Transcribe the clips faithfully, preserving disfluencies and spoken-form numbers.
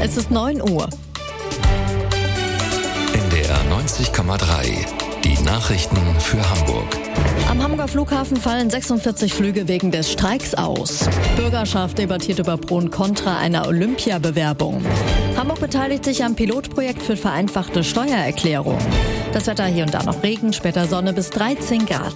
Es ist neun Uhr. N D R neunzig Komma drei. Die Nachrichten für Hamburg. Am Hamburger Flughafen fallen sechsundvierzig Flüge wegen des Streiks aus. Bürgerschaft debattiert über Pro und Contra einer Olympiabewerbung. Hamburg beteiligt sich am Pilotprojekt für vereinfachte Steuererklärung. Das Wetter hier und da noch Regen, später Sonne bis dreizehn Grad.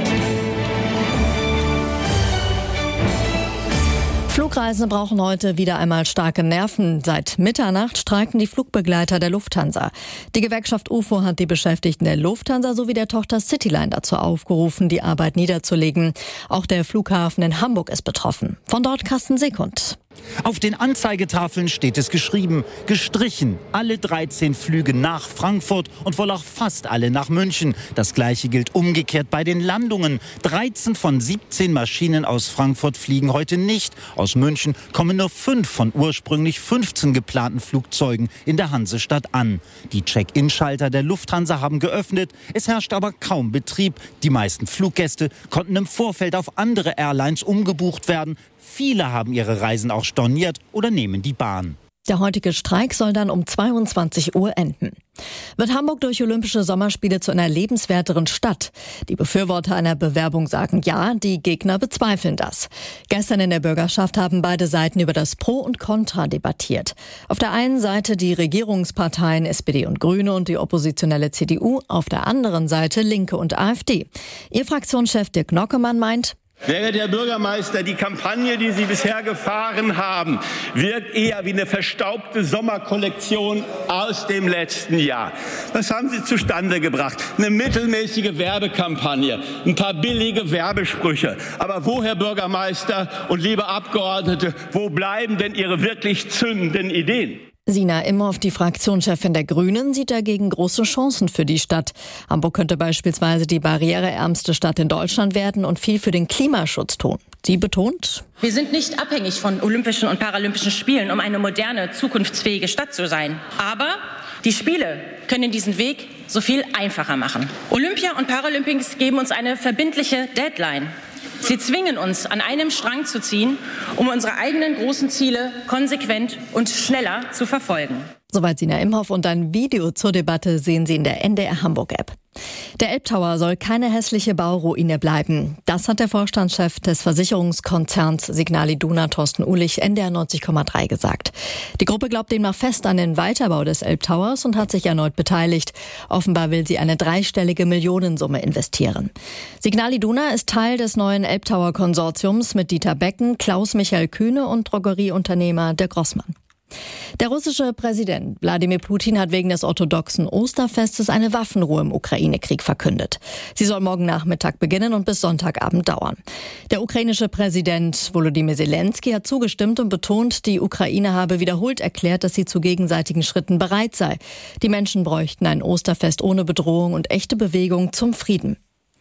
Flugreisende brauchen heute wieder einmal starke Nerven. Seit Mitternacht streiken die Flugbegleiter der Lufthansa. Die Gewerkschaft U F O hat die Beschäftigten der Lufthansa sowie der Tochter Cityline dazu aufgerufen, die Arbeit niederzulegen. Auch der Flughafen in Hamburg ist betroffen. Von dort Carsten Sekund. Auf den Anzeigetafeln steht es geschrieben, gestrichen, alle dreizehn Flüge nach Frankfurt und wohl auch fast alle nach München. Das Gleiche gilt umgekehrt bei den Landungen. dreizehn von siebzehn Maschinen aus Frankfurt fliegen heute nicht. Aus München kommen nur fünf von ursprünglich fünfzehn geplanten Flugzeugen in der Hansestadt an. Die Check-in-Schalter der Lufthansa haben geöffnet, es herrscht aber kaum Betrieb. Die meisten Fluggäste konnten im Vorfeld auf andere Airlines umgebucht werden. Viele haben ihre Reisen auch storniert oder nehmen die Bahn. Der heutige Streik soll dann um zweiundzwanzig Uhr enden. Wird Hamburg durch Olympische Sommerspiele zu einer lebenswerteren Stadt? Die Befürworter einer Bewerbung sagen ja, die Gegner bezweifeln das. Gestern in der Bürgerschaft haben beide Seiten über das Pro und Contra debattiert. Auf der einen Seite die Regierungsparteien S P D und Grüne und die oppositionelle C D U, auf der anderen Seite Linke und A F D. Ihr Fraktionschef Dirk Nockemann meint: Wäre der Bürgermeister, die Kampagne, die Sie bisher gefahren haben, wirkt eher wie eine verstaubte Sommerkollektion aus dem letzten Jahr. Was haben Sie zustande gebracht? Eine mittelmäßige Werbekampagne, ein paar billige Werbesprüche. Aber wo, Herr Bürgermeister und liebe Abgeordnete, wo bleiben denn Ihre wirklich zündenden Ideen? Sina Imhoff, die Fraktionschefin der Grünen, sieht dagegen große Chancen für die Stadt. Hamburg könnte beispielsweise die barriereärmste Stadt in Deutschland werden und viel für den Klimaschutz tun. Sie betont: Wir sind nicht abhängig von Olympischen und Paralympischen Spielen, um eine moderne, zukunftsfähige Stadt zu sein. Aber die Spiele können diesen Weg so viel einfacher machen. Olympia und Paralympics geben uns eine verbindliche Deadline. Sie zwingen uns, an einem Strang zu ziehen, um unsere eigenen großen Ziele konsequent und schneller zu verfolgen. Soweit Sina Imhoff, und ein Video zur Debatte sehen Sie in der N D R Hamburg-App. Der Elbtower soll keine hässliche Bauruine bleiben. Das hat der Vorstandschef des Versicherungskonzerns Signal Iduna, Thorsten Uhlich, N D R neunzig Komma drei gesagt. Die Gruppe glaubt demnach fest an den Weiterbau des Elbtowers und hat sich erneut beteiligt. Offenbar will sie eine dreistellige Millionensumme investieren. Signal Iduna ist Teil des neuen Elbtower-Konsortiums mit Dieter Becken, Klaus-Michael Kühne und Drogerieunternehmer Dirk Rossmann. Der russische Präsident Wladimir Putin hat wegen des orthodoxen Osterfestes eine Waffenruhe im Ukraine-Krieg verkündet. Sie soll morgen Nachmittag beginnen und bis Sonntagabend dauern. Der ukrainische Präsident Volodymyr Zelensky hat zugestimmt und betont, die Ukraine habe wiederholt erklärt, dass sie zu gegenseitigen Schritten bereit sei. Die Menschen bräuchten ein Osterfest ohne Bedrohung und echte Bewegung zum Frieden.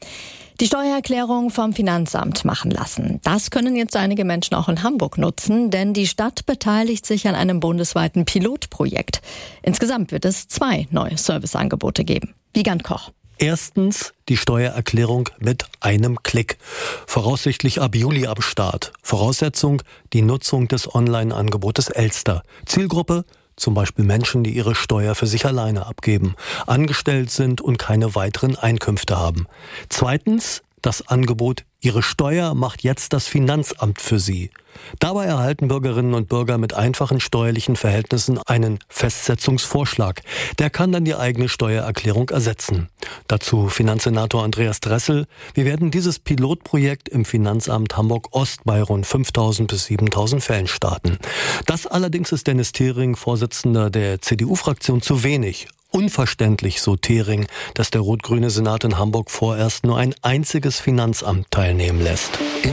Die Steuererklärung vom Finanzamt machen lassen. Das können jetzt einige Menschen auch in Hamburg nutzen, denn die Stadt beteiligt sich an einem bundesweiten Pilotprojekt. Insgesamt wird es zwei neue Serviceangebote geben. Wiegand Koch. Erstens die Steuererklärung mit einem Klick. Voraussichtlich ab Juli am Start. Voraussetzung die Nutzung des Online-Angebotes Elster. Zielgruppe zum Beispiel Menschen, die ihre Steuer für sich alleine abgeben, angestellt sind und keine weiteren Einkünfte haben. Zweitens das Angebot Ihre Steuer macht jetzt das Finanzamt für Sie. Dabei erhalten Bürgerinnen und Bürger mit einfachen steuerlichen Verhältnissen einen Festsetzungsvorschlag. Der kann dann die eigene Steuererklärung ersetzen. Dazu Finanzsenator Andreas Dressel: Wir werden dieses Pilotprojekt im Finanzamt Hamburg-Ost bei rund fünftausend bis siebentausend Fällen starten. Das allerdings ist Dennis Thering, Vorsitzender der C D U-Fraktion, zu wenig. Unverständlich, so Thering, dass der rot-grüne Senat in Hamburg vorerst nur ein einziges Finanzamt teilnehmen lässt.